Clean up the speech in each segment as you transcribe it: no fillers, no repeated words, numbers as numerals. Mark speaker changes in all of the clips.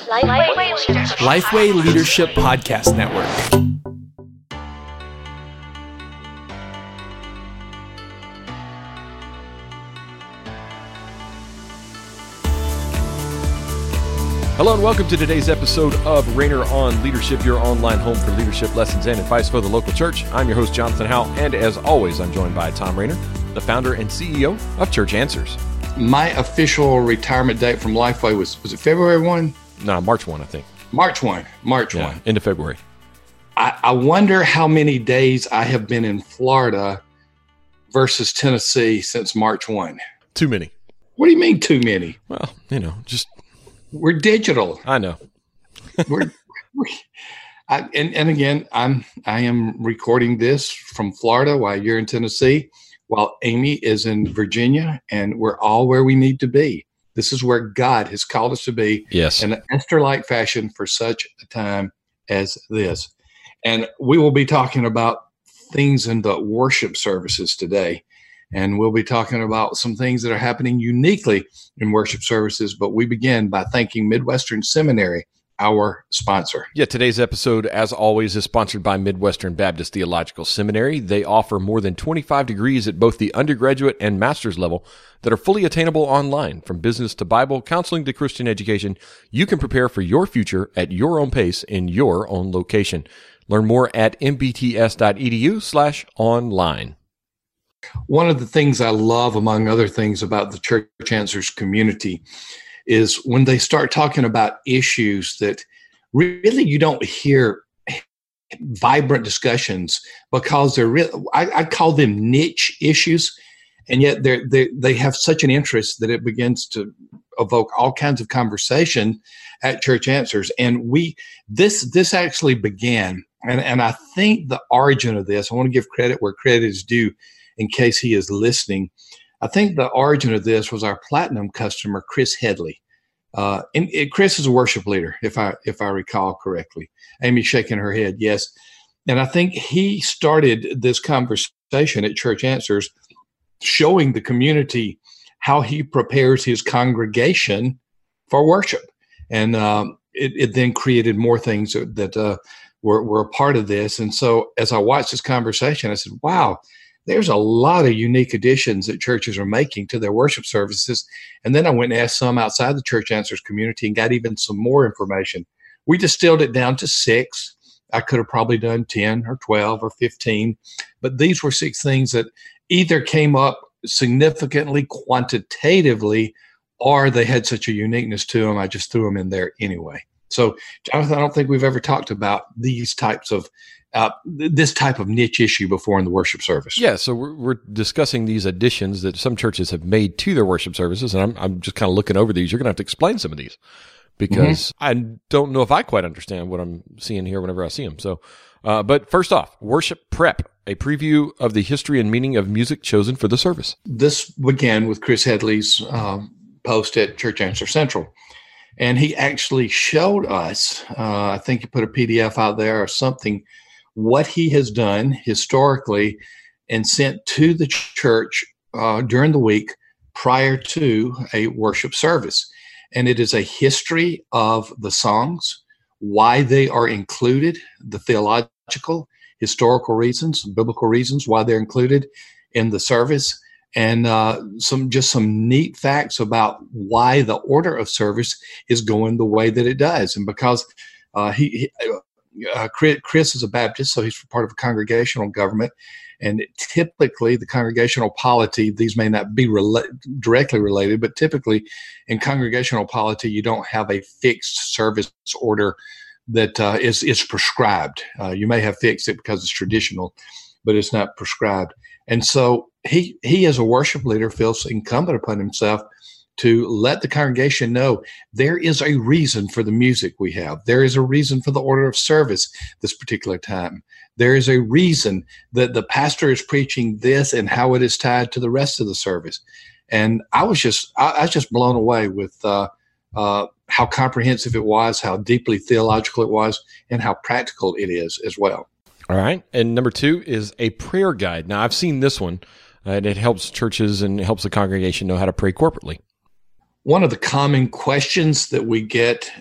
Speaker 1: Lifeway Leadership Podcast Network. Hello and welcome to today's episode of Rainer on Leadership, your online home for leadership lessons and advice for the local church. I'm your host, Jonathan Howell, and as always, I'm joined by Tom Rainer, the founder and CEO of Church Answers.
Speaker 2: My official retirement date from Lifeway was it February 1?
Speaker 1: No, March 1, I think.
Speaker 2: March 1.
Speaker 1: End of February.
Speaker 2: I wonder how many days I have been in Florida versus Tennessee since March 1.
Speaker 1: Too many.
Speaker 2: What do you mean too many?
Speaker 1: Well,
Speaker 2: We're digital.
Speaker 1: I know.
Speaker 2: Again, I am recording this from Florida while you're in Tennessee, while Amy is in Virginia, and we're all where we need to be. This is where God has called us to be,
Speaker 1: yes,
Speaker 2: in an Esther-like fashion for such a time as this. And we will be talking about things in the worship services today. And we'll be talking about some things that are happening uniquely in worship services. But we begin by thanking Midwestern Seminary, our sponsor.
Speaker 1: Yeah, today's episode, as always, is sponsored by Midwestern Baptist Theological Seminary. They offer more than 25 degrees at both the undergraduate and master's level that are fully attainable online. From business to Bible, counseling to Christian education, you can prepare for your future at your own pace in your own location. Learn more at mbts.edu/online.
Speaker 2: One of the things I love, among other things, about the Church Answers community is when they start talking about issues that really you don't hear vibrant discussions because they're real. I call them niche issues, and yet they have such an interest that it begins to evoke all kinds of conversation at Church Answers. And this actually began, and I think the origin of this, I want to give credit where credit is due, in case he is listening. I think the origin of this was our platinum customer, Chris Headley. Chris is a worship leader, if I recall correctly. Amy's shaking her head, yes. And I think he started this conversation at Church Answers, showing the community how he prepares his congregation for worship. And it then created more things that were a part of this. And so as I watched this conversation, I said, wow, there's a lot of unique additions that churches are making to their worship services. And then I went and asked some outside the Church Answers community and got even some more information. We distilled it down to 6. I could have probably done 10 or 12 or 15, but these were 6 things that either came up significantly quantitatively, or they had such a uniqueness to them, I just threw them in there anyway. So, Jonathan, I don't think we've ever talked about these types of this type of niche issue before in the worship service.
Speaker 1: Yeah, so we're discussing these additions that some churches have made to their worship services, and I'm just kind of looking over these. You're going to have to explain some of these because I don't know if I quite understand what I'm seeing here whenever I see them. So, but first off, worship prep, a preview of the history and meaning of music chosen for the service.
Speaker 2: This began with Chris Headley's post at Church Answer Central. And he actually showed us, I think he put a PDF out there or something, what he has done historically and sent to the church during the week prior to a worship service. And it is a history of the songs, why they are included, the theological, historical reasons, biblical reasons why they're included in the service, and some neat facts about why the order of service is going the way that it does. And because Chris is a Baptist, so he's part of a congregational government, and typically the congregational polity, these may not be directly related, but typically in congregational polity, you don't have a fixed service order that is prescribed. You may have fixed it because it's traditional, but it's not prescribed. And so he as a worship leader feels incumbent upon himself to let the congregation know there is a reason for the music we have. There is a reason for the order of service this particular time. There is a reason that the pastor is preaching this and how it is tied to the rest of the service. And I was just blown away with how comprehensive it was, how deeply theological it was, and how practical it is as well.
Speaker 1: All right. And number 2 is a prayer guide. Now, I've seen this one, and it helps churches and helps the congregation know how to pray corporately.
Speaker 2: one of the common questions that we get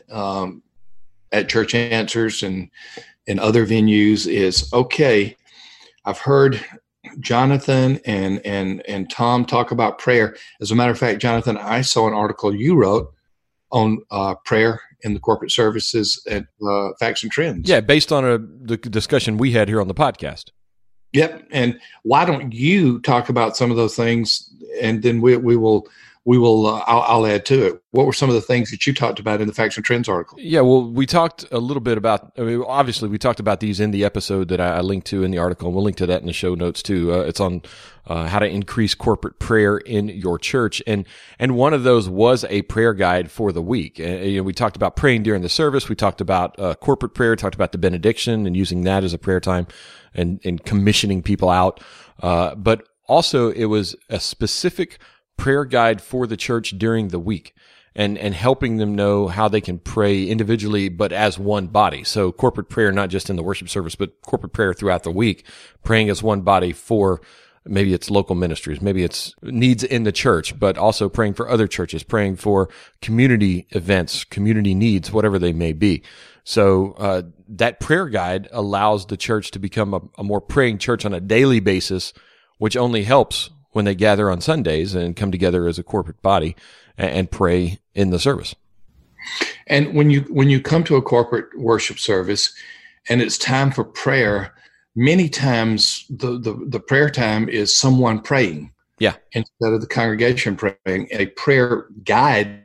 Speaker 2: at Church Answers and in other venues is, okay, I've heard Jonathan and Tom talk about prayer. As a matter of fact, Jonathan, I saw an article you wrote on prayer in the corporate services at Facts and Trends.
Speaker 1: Yeah, based on the discussion we had here on the podcast.
Speaker 2: Yep. And why don't you talk about some of those things, and then I'll add to it. What were some of the things that you talked about in the Facts and Trends article?
Speaker 1: Yeah, well, we talked a little bit about, obviously we talked about these in the episode that I linked to in the article, and we'll link to that in the show notes too. It's on how to increase corporate prayer in your church. And one of those was a prayer guide for the week. We talked about praying during the service. We talked about corporate prayer, talked about the benediction and using that as a prayer time and commissioning people out. But also it was a specific prayer guide for the church during the week and helping them know how they can pray individually, but as one body. So corporate prayer, not just in the worship service, but corporate prayer throughout the week, praying as one body for maybe it's local ministries, maybe it's needs in the church, but also praying for other churches, praying for community events, community needs, whatever they may be. So that prayer guide allows the church to become a more praying church on a daily basis, which only helps when they gather on Sundays and come together as a corporate body and pray in the service.
Speaker 2: And when you come to a corporate worship service and it's time for prayer, many times the prayer time is someone praying.
Speaker 1: Yeah.
Speaker 2: Instead of the congregation praying. A prayer guide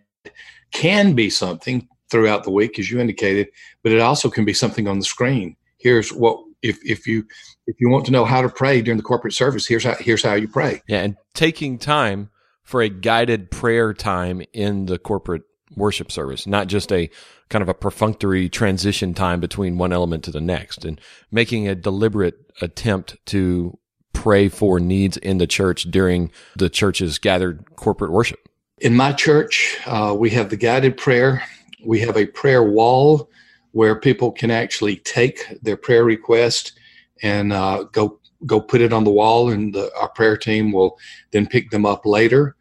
Speaker 2: can be something throughout the week, as you indicated, but it also can be something on the screen. Here's what if you want to know how to pray during the corporate service, here's how you pray.
Speaker 1: Yeah, and taking time for a guided prayer time in the corporate worship service, not just a kind of a perfunctory transition time between one element to the next, and making a deliberate attempt to pray for needs in the church during the church's gathered corporate worship.
Speaker 2: In my church, we have the guided prayer. We have a prayer wall where people can actually take their prayer request and go put it on the wall, and our prayer team will then pick them up later.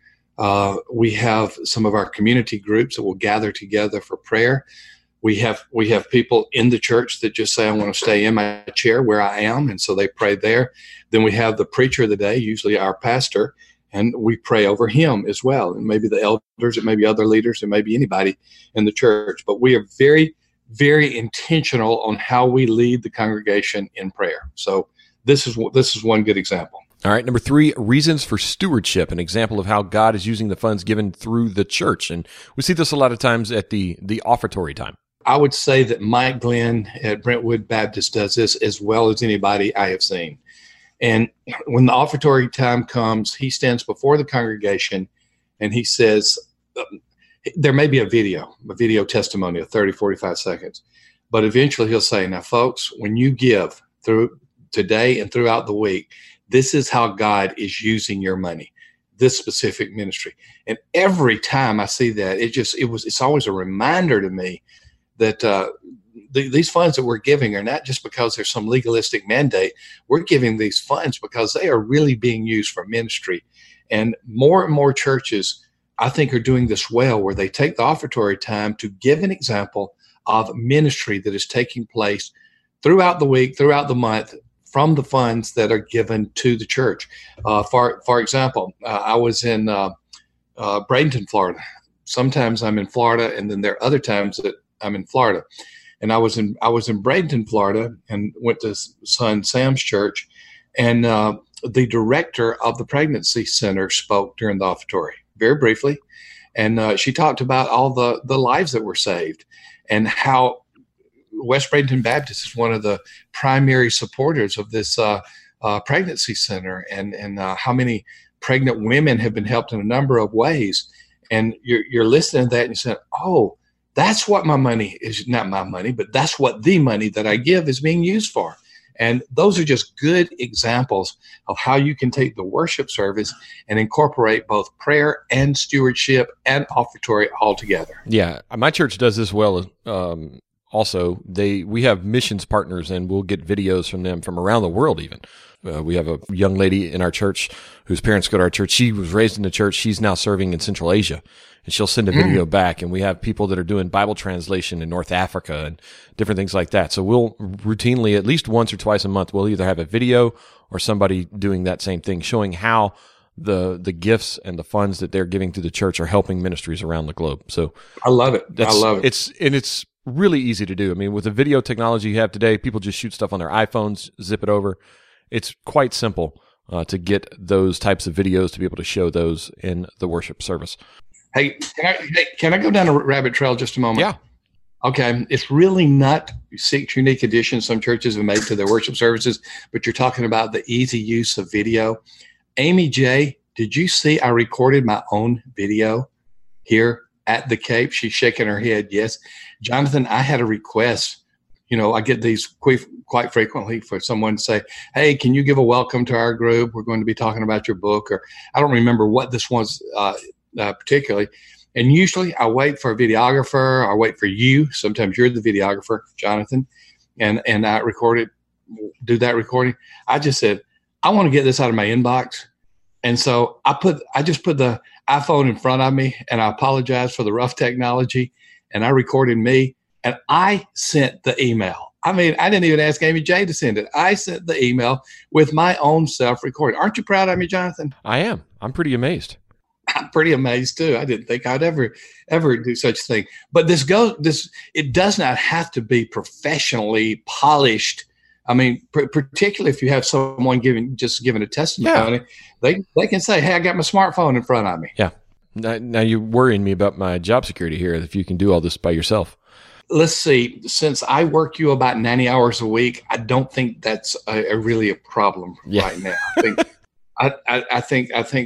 Speaker 2: We have some of our community groups that will gather together for prayer. We have people in the church that just say, I want to stay in my chair where I am, and so they pray there. Then we have the preacher of the day, usually our pastor, and we pray over him as well, and maybe the elders, it may be other leaders, it may be anybody in the church. But we are very, very intentional on how we lead the congregation in prayer. So this is one good example.
Speaker 1: All right, number 3, reasons for stewardship, an example of how God is using the funds given through the church. And we see this a lot of times at the offertory time.
Speaker 2: I would say that Mike Glenn at Brentwood Baptist does this as well as anybody I have seen. And when the offertory time comes, he stands before the congregation and he says, there may be a video testimony of 30, 45 seconds, but eventually he'll say, now folks, when you give through today and throughout the week, this is how God is using your money, this specific ministry. And every time I see that, it's always a reminder to me that these funds that we're giving are not just because there's some legalistic mandate. We're giving these funds because they are really being used for ministry. And more churches, I think, are doing this well, where they take the offertory time to give an example of ministry that is taking place throughout the week, throughout the month, from the funds that are given to the church. For example, I was in Bradenton, Florida. Sometimes I'm in Florida, and then there are other times that I'm in Florida. And I was in Bradenton, Florida, and went to son Sam's church, and the director of the pregnancy center spoke during the offertory, very briefly, and she talked about all the lives that were saved, and how West Bradenton Baptist is one of the primary supporters of this pregnancy center, and how many pregnant women have been helped in a number of ways. And you're listening to that, and you say, oh, that's what my money is, not my money, but that's what the money that I give is being used for. And those are just good examples of how you can take the worship service and incorporate both prayer and stewardship and offertory all together.
Speaker 1: Yeah, my church does this well also, we have missions partners, and we'll get videos from them from around the world even. We have a young lady in our church whose parents go to our church. She was raised in the church. She's now serving in Central Asia, and she'll send a video back. And we have people that are doing Bible translation in North Africa and different things like that. So we'll routinely, at least once or twice a month, we'll either have a video or somebody doing that same thing, showing how the gifts and the funds that they're giving to the church are helping ministries around the globe. So
Speaker 2: I love it. I love it.
Speaker 1: It's really easy to do. I mean, with the video technology you have today, people just shoot stuff on their iPhones, zip it over. It's quite simple to get those types of videos to be able to show those in the worship service.
Speaker 2: Hey, can I go down a rabbit trail just a moment?
Speaker 1: Yeah.
Speaker 2: Okay. It's really not 6 unique additions some churches have made to their worship services, but you're talking about the easy use of video. Amy J., did you see I recorded my own video here at the Cape? She's shaking her head. Yes. Jonathan, I had a request. I get these quite frequently for someone to say, hey, can you give a welcome to our group? We're going to be talking about your book. Or I don't remember what this was particularly. And usually I wait for a videographer. I wait for you. Sometimes you're the videographer, Jonathan. And I do that recording. I just said, I want to get this out of my inbox. And so I just put the iPhone in front of me, and I apologize for the rough technology. And I recorded me, and I sent the email. I mean, I didn't even ask Amy J to send it. I sent the email with my own self-recording. Aren't you proud of me, Jonathan?
Speaker 1: I am. I'm pretty amazed.
Speaker 2: I'm pretty amazed too. I didn't think I'd ever do such a thing. But it does not have to be professionally polished. I mean, particularly if you have someone giving a testimony, they can say, hey, I got my smartphone in front of me.
Speaker 1: Yeah. Now you're worrying me about my job security here, if you can do all this by yourself.
Speaker 2: Let's see. Since I work you about 90 hours a week, I don't think that's really a problem right now. I think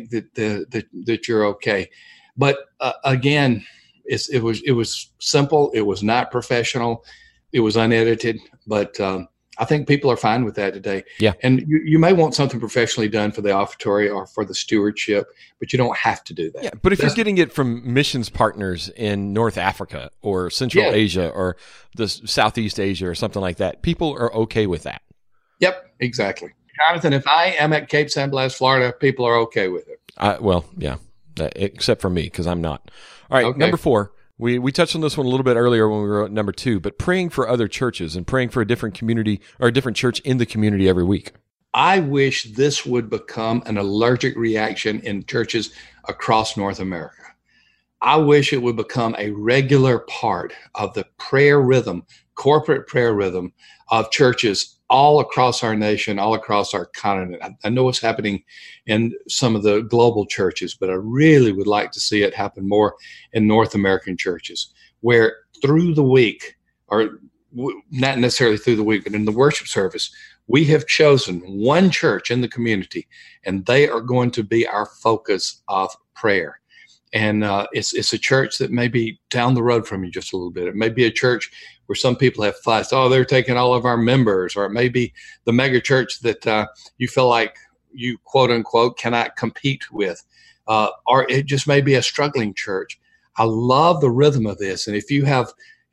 Speaker 2: that you're okay. But again, it was simple. It was not professional. It was unedited. But I think people are fine with that today.
Speaker 1: Yeah.
Speaker 2: And you may want something professionally done for the offertory or for the stewardship, but you don't have to do that.
Speaker 1: Yeah, but if you're getting it from missions partners in North Africa or Central Asia or the Southeast Asia or something like that, people are okay with that.
Speaker 2: Yep, exactly. Jonathan, if I am at Cape San Blas, Florida, people are okay with it.
Speaker 1: Yeah, except for me, because I'm not. All right, okay. Number 4. We touched on this one a little bit earlier when we were at number 2, but praying for other churches and praying for a different community or a different church in the community every week.
Speaker 2: I wish this would become an allergic reaction in churches across North America. I wish it would become a regular part of the prayer rhythm, corporate prayer rhythm of churches all across our nation, all across our continent. I know it's happening in some of the global churches, but I really would like to see it happen more in North American churches, where through the week, or not necessarily through the week, but in the worship service, we have chosen one church in the community, and they are going to be our focus of prayer. And it's a church that may be down the road from you just a little bit. It may be a church where some people have fussed, they're taking all of our members, or it may be the mega church that you feel like you, quote unquote, cannot compete with, or it just may be a struggling church. I love the rhythm of this. And if you have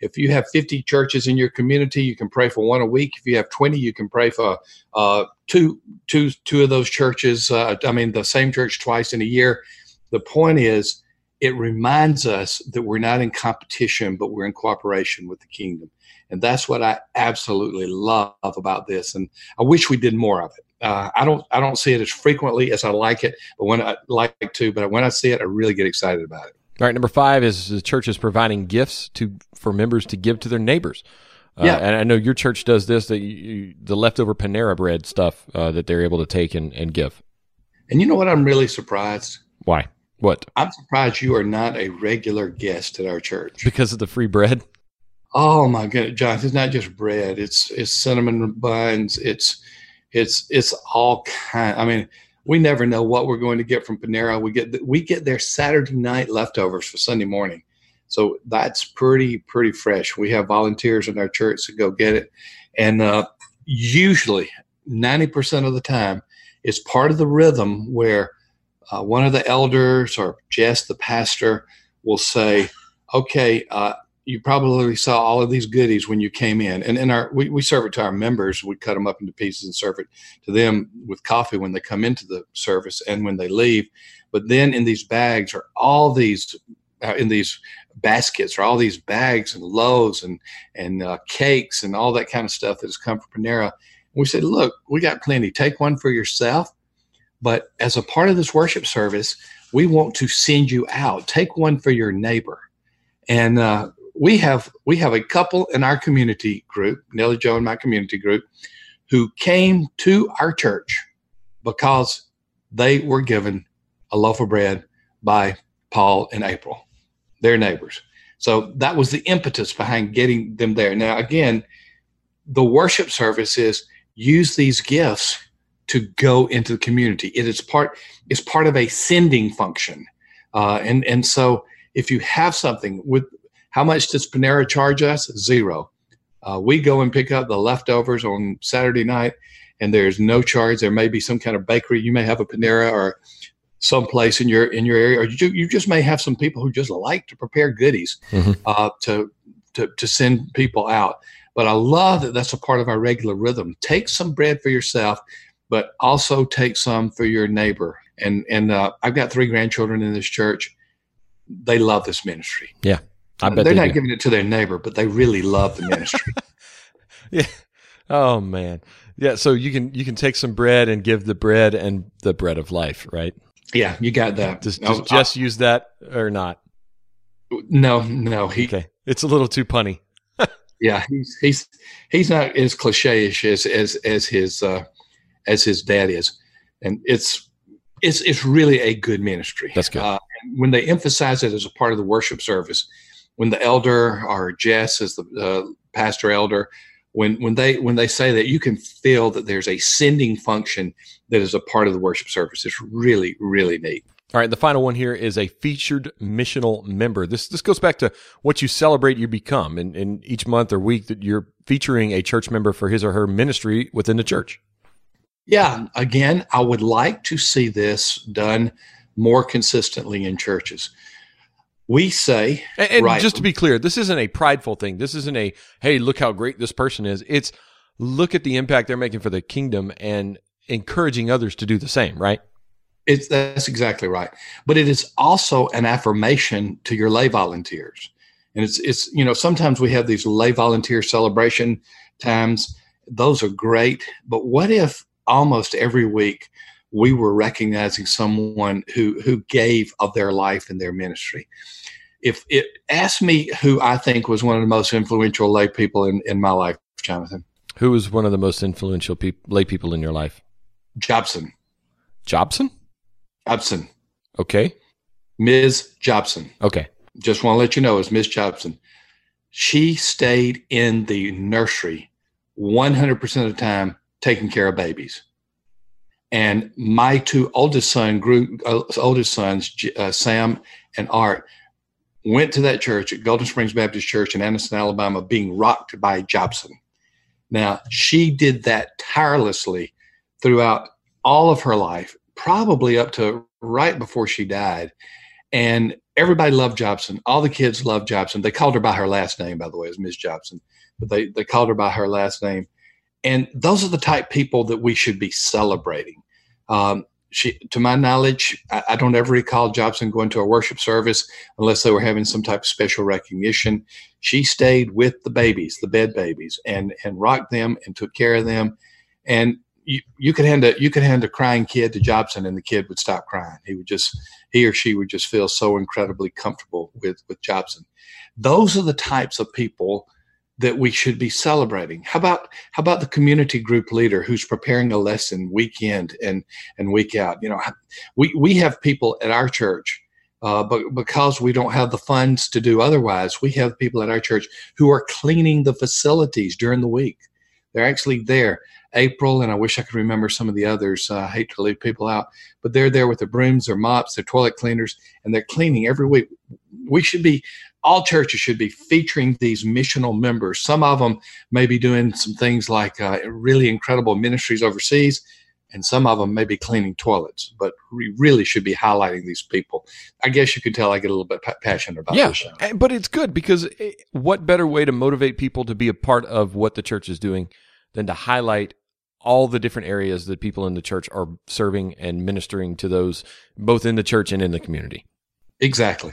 Speaker 2: 50 churches in your community, you can pray for one a week. If you have 20, you can pray for two of those churches. The same church twice in a year. The point is, it reminds us that we're not in competition, but we're in cooperation with the kingdom. And that's what I absolutely love about this. And I wish we did more of it. I don't see it as frequently as I like it, but when I see it, I really get excited about it.
Speaker 1: All right. Number 5 is the church is providing gifts for members to give to their neighbors. And I know your church does this, the leftover Panera bread stuff that they're able to take and give.
Speaker 2: And you know what? I'm really surprised.
Speaker 1: Why? What?
Speaker 2: I'm surprised you are not a regular guest at our church.
Speaker 1: Because of the free bread?
Speaker 2: Oh my goodness, John! It's not just bread. It's cinnamon buns. It's all kind. I mean, we never know what we're going to get from Panera. We get their Saturday night leftovers for Sunday morning, so that's pretty fresh. We have volunteers in our church to go get it, and usually 90% of the time, it's part of the rhythm where one of the elders or Jess, the pastor, will say, okay, you probably saw all of these goodies when you came in. And we serve it to our members. We cut them up into pieces and serve it to them with coffee when they come into the service and when they leave. But then in these bags are all these, in these baskets are all these bags and loaves and cakes and all that kind of stuff that has come from Panera. And we said, look, we got plenty. Take one for yourself. But as a part of this worship service, we want to send you out. Take one for your neighbor. And we have a couple in our community group, Nellie Jo and my community group, who came to our church because they were given a loaf of bread by Paul and April, their neighbors. So that was the impetus behind getting them there. Now, again, the worship service is use these gifts to go into the community. It's part of a sending function. And so if you have something with, how much does Panera charge us? $0. We go and pick up the leftovers on Saturday night, and there's no charge. There may be some kind of bakery. You may have a Panera or someplace in your area, or you just may have some people who just like to prepare goodies to send people out. But I love that that's a part of our regular rhythm. Take some bread for yourself, but also take some for your neighbor. And I've got 3 grandchildren in this church. They love this ministry.
Speaker 1: Yeah. I bet
Speaker 2: they're not giving it to their neighbor, but they really love the ministry.
Speaker 1: Yeah. Oh man. Yeah. So you can take some bread and give the bread and the bread of life, right?
Speaker 2: Yeah, you got that.
Speaker 1: Does Jess use that or not?
Speaker 2: No.
Speaker 1: Okay. It's a little too punny.
Speaker 2: Yeah, he's not as cliche-ish as his dad is, and it's really a good ministry.
Speaker 1: That's good.
Speaker 2: When they emphasize it as a part of the worship service, when the elder or Jess as the pastor elder, when they say that, you can feel that there's a sending function that is a part of the worship service. It's really, really neat.
Speaker 1: All right, the final one here is a featured missional member. This goes back to what you celebrate you become, in each month or week that you're featuring a church member for his or her ministry within the church.
Speaker 2: Yeah, again, I would like to see this done more consistently in churches. We say,
Speaker 1: and right, just to be clear, this isn't a prideful thing. This isn't a, hey, look how great this person is. It's look at the impact they're making for the kingdom and encouraging others to do the same, right?
Speaker 2: That's exactly right. But it is also an affirmation to your lay volunteers. And it's sometimes we have these lay volunteer celebration times. Those are great. But what if almost every week we were recognizing someone who gave of their life in their ministry? If it asked me who I think was one of the most influential lay people in my life, Jonathan.
Speaker 1: Who was one of the most influential lay people in your life?
Speaker 2: Jobson.
Speaker 1: Jobson?
Speaker 2: Jobson.
Speaker 1: Okay.
Speaker 2: Ms. Jobson.
Speaker 1: Okay.
Speaker 2: Just want to let you know, it's Ms. Jobson. She stayed in the nursery 100% of the time taking care of babies. And my 2 oldest sons, Sam and Art, went to that church at Golden Springs Baptist Church in Anniston, Alabama, being rocked by Jobson. Now, she did that tirelessly throughout all of her life, probably up to right before she died. And everybody loved Jobson. All the kids loved Jobson. They called her by her last name, by the way, as Ms. Jobson, but they called her by her last name. And those are the type people that we should be celebrating. To my knowledge, I don't ever recall Jobson going to a worship service unless they were having some type of special recognition. She stayed with the babies, the bed babies, and rocked them and took care of them. And you could hand a crying kid to Jobson, and the kid would stop crying. He or she would just feel so incredibly comfortable with Jobson. Those are the types of people that we should be celebrating. How about the community group leader who's preparing a lesson week in and week out? We have people at our church, but because we don't have the funds to do otherwise, we have people at our church who are cleaning the facilities during the week. They're actually there. April, and I wish I could remember some of the others. I hate to leave people out, but they're there with their brooms, their mops, their toilet cleaners, and they're cleaning every week. All churches should be featuring these missional members. Some of them may be doing some things like really incredible ministries overseas, and some of them may be cleaning toilets, but we really should be highlighting these people. I guess you could tell I get a little bit passionate about this show.
Speaker 1: But it's good because what better way to motivate people to be a part of what the church is doing than to highlight all the different areas that people in the church are serving and ministering to those both in the church and in the community.
Speaker 2: Exactly.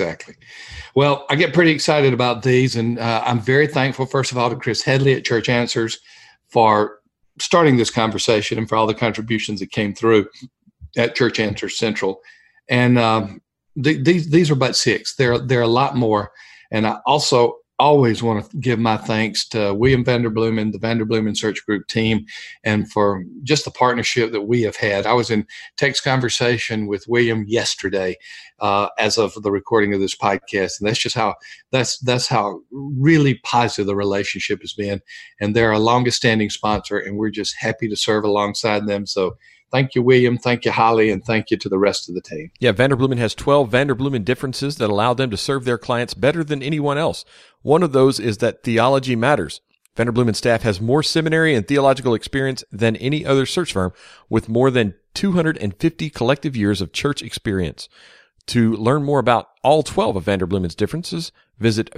Speaker 2: Well, I get pretty excited about these, and I'm very thankful, first of all, to Chris Headley at Church Answers for starting this conversation and for all the contributions that came through at Church Answers Central. And these are but 6. There are a lot more, and I also always want to give my thanks to William Vanderbloemen, the Vanderbloemen Search Group team, and for just the partnership that we have had. I was in text conversation with William yesterday as of the recording of this podcast, and that's just how that's how really positive the relationship has been. And they're a longest standing sponsor, and we're just happy to serve alongside them. So thank you, William. Thank you, Holly. And thank you to the rest of the team.
Speaker 1: Yeah, Vanderbloemen has 12 Vanderbloemen differences that allow them to serve their clients better than anyone else. One of those is that theology matters. Vanderbloemen staff has more seminary and theological experience than any other search firm, with more than 250 collective years of church experience. To learn more about all 12 of Vanderbloemen's differences, visit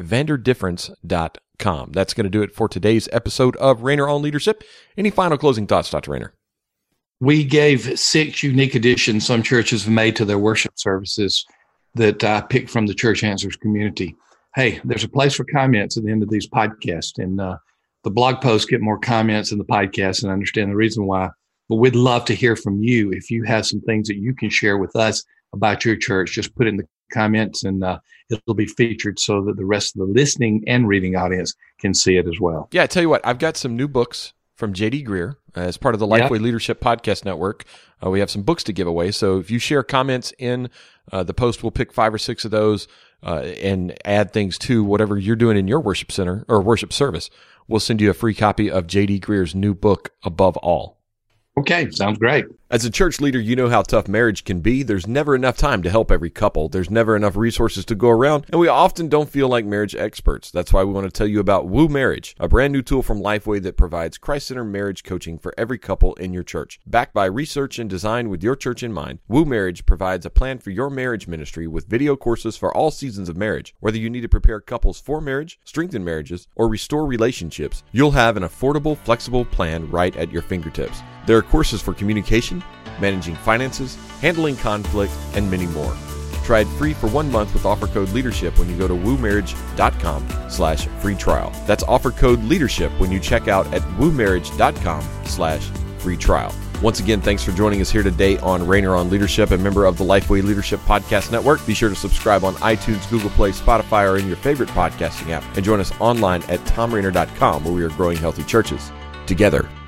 Speaker 1: vanderdifference.com. That's going to do it for today's episode of Rainer on Leadership. Any final closing thoughts, Dr. Rainer?
Speaker 2: We gave 6 unique additions some churches have made to their worship services that I picked from the Church Answers community. Hey, there's a place for comments at the end of these podcasts, and the blog posts get more comments than the podcast, and I understand the reason why. But we'd love to hear from you. If you have some things that you can share with us about your church, just put it in the comments, and it'll be featured so that the rest of the listening and reading audience can see it as well.
Speaker 1: Yeah, I tell you what, I've got some new books from J.D. Greer as part of the Lifeway Leadership Podcast Network. We have some books to give away. So if you share comments in the post, we'll pick 5 or 6 of those and add things to whatever you're doing in your worship center or worship service. We'll send you a free copy of J.D. Greer's new book, Above All.
Speaker 2: Okay, sounds great.
Speaker 1: As a church leader, you know how tough marriage can be. There's never enough time to help every couple. There's never enough resources to go around, and we often don't feel like marriage experts. That's why we want to tell you about Woo Marriage, a brand new tool from Lifeway that provides Christ-centered marriage coaching for every couple in your church. Backed by research and designed with your church in mind, Woo Marriage provides a plan for your marriage ministry with video courses for all seasons of marriage. Whether you need to prepare couples for marriage, strengthen marriages, or restore relationships, you'll have an affordable, flexible plan right at your fingertips. There are courses for communication, managing finances, handling conflict, and many more. Try it free for 1 month with offer code LEADERSHIP when you go to woomarriage.com/free trial. That's offer code LEADERSHIP when you check out at woomarriage.com/free trial. Once again, thanks for joining us here today on Rainer on Leadership, a member of the Lifeway Leadership Podcast Network. Be sure to subscribe on iTunes, Google Play, Spotify, or in your favorite podcasting app. And join us online at tomrainer.com, where we are growing healthy churches together.